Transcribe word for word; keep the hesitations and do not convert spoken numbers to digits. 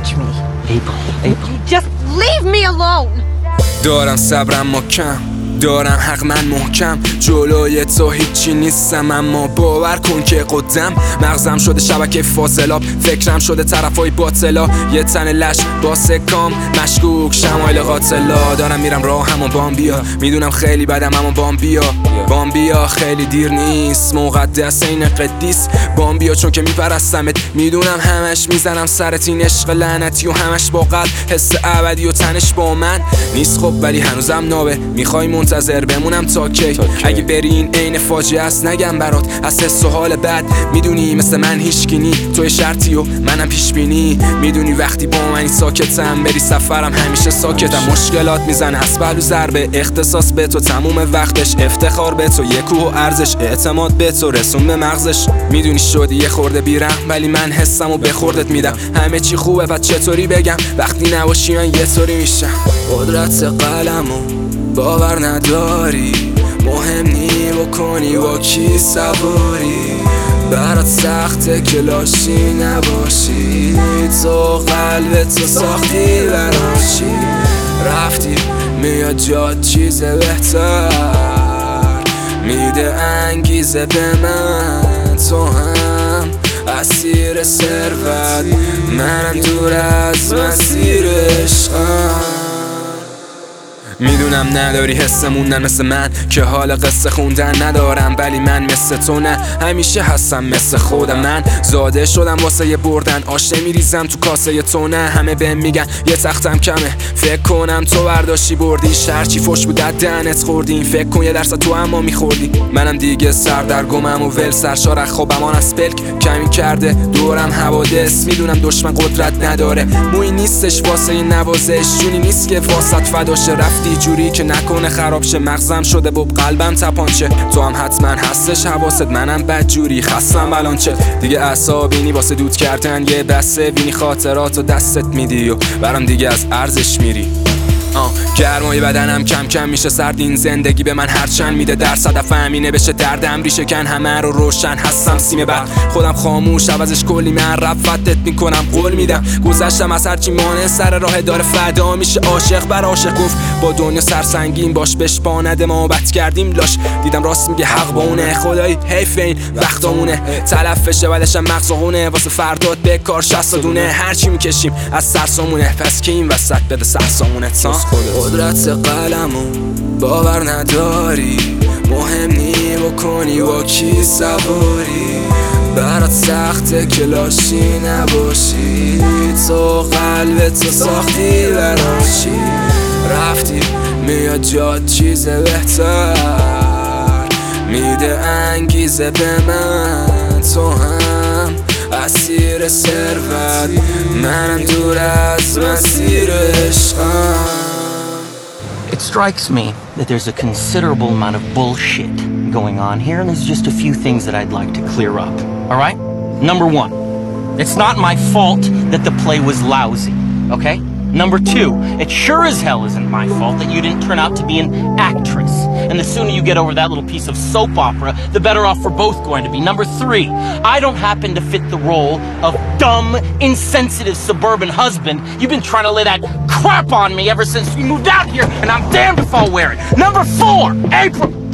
touch me. April, April. You just leave me alone. دارم صبرم محکم، دارم حق من محکم، جلوی تو هیچی نیستم اما باور کن که قدم. مغزم شده شبکه فاضلاب، فکرم شده طرفای باطلا، یه تن لش با سکام مشکوک شمایل قاتلا. دارم میرم راه همون بام بیا، میدونم خیلی بدم اما بام بیا، بام بیا خیلی دیر نیست، مقدس این قدیس بام بیا چون که میپرستمت، میدونم همش میزنم سرت این عشق لعنتی و همش با قلب حس ابدی و تنش با من نیست. خب ولی هنوزم نابه، میخوای منتظر بمونم تا کی؟ اگه بری این عین فاجعه است نگم برات از حس و حال بد، میدونی مثل من هیچکی توی شرطی و منم پیش بینی، میدونی وقتی با من ساکتم بری سفرم همیشه ساکتم. مشکلات میزنه اسبل و ضربه، اختصاص به تو تموم وقتش، افتخار به تو یه کوه و ارزش، اعتماد به تو رسون به مغزش. میدونی شدی یه خورده بیرم ولی من حسم و به خوردت میدم، همه چی خوبه و چطوری بگم وقتی نباشی من یه طوری میشم. قدرت قلمو باور نداری، مهم نی بکنی با کی سواری، برات سخته که لاشی نباشی، تو قلب تو ساختی براشی، رفتی میاد جاد چیز بهتر، میده انگیزه به من، تو هم اسیر ثروت منم دور از مسیر عشقم. میدونم نداری حس موندن مثل من که حال قصه خوندن ندارم، ولی من مثل تو نه، همیشه هستم مثل خودم. من زاده شدم واسه یه بردن، آش نمیریزم تو کاسه تو نه، همه بهم میگن یه تختم کمه، فکر کنم تو برداشتی بردی، شرچی فش بود دهنت خوردی، فکر کن یه درصد تو اما میخوردی. منم دیگه سردرگمم و ول سرشار خوابم آن از پلک کمی کرده دورم حوادث، میدونم دشمن قدرت نداره، موی نیستش واسه این نوازش، جونی نیست که واسط فداشه، رفتی جوری که نکنه خراب شه، مغزم شده بوب قلبم تپانچه، تو هم حتما هستش حواست، منم بد جوری خستم الان چه دیگه عصابینی واسه دود کردن یه بسته بینی، خاطراتو دستت میدی و برام دیگه از ارزش میری. آه گرمای بدنم کم کم میشه سرد، این زندگی به من هرچند میده در صدف همینه بشه دردم ریشه کن، همه رو روشن هستم سیم بعد خودم خاموش عوضش کلی من رفتت میکنم قول میدم، گذشتم از هرچی مانه سر راه داره فدا میشه، عاشق بر عاشق گفت با دنیا سرسنگین باش بشپانده ما بد کردیم لاش، دیدم راست میگه حق با اونه، خدایی حیف این وقتامونه تلف بشه ولشم مغزونه واسه فردات بکار شست دونه، هرچی میکشیم از سرسامونه پس که این وسط بده سرسامونه تا قدرت قلمو باور نداری، مهم نی بکنی با کی سواری، برات سخته که لاشی نباشی، تو قلب تو ساختی براشی، رفتی میاد جاد چیز بهتر، میده انگیزه به من، تو هم اسیر ثروت منم دور از مسیر عشقم. It strikes me that there's a considerable amount of bullshit going on here, and there's just a few things that I'd like to clear up. All right? Number one, it's not my fault that the play was lousy, okay? Number two, it sure as hell isn't my fault that you didn't turn out to be an actress. And the sooner you get over that little piece of soap opera, the better off we're both going to be. Number three, I don't happen to fit the role of dumb, insensitive suburban husband. You've been trying to lay that crap on me ever since we moved out here, and I'm damned if I'll wear it. Number four, April...